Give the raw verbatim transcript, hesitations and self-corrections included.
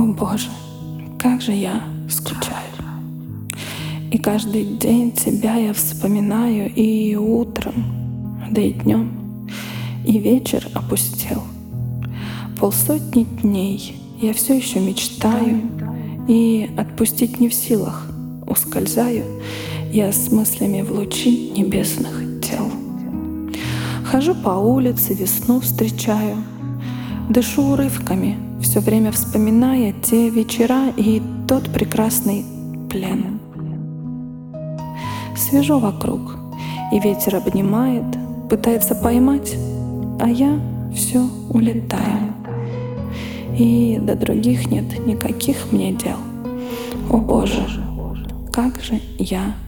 Боже, как же я скучаю. И каждый день тебя я вспоминаю, и утром, да и днем, и вечер опустел. Полсотни дней я все еще мечтаю, и отпустить не в силах, ускользаю я с мыслями в лучи небесных тел. Хожу по улице, весну встречаю, дышу урывками, все время вспоминая те вечера и тот прекрасный плен. Свежо вокруг, и ветер обнимает, пытается поймать, а я все улетаю. И до других нет никаких мне дел. О Боже, как же я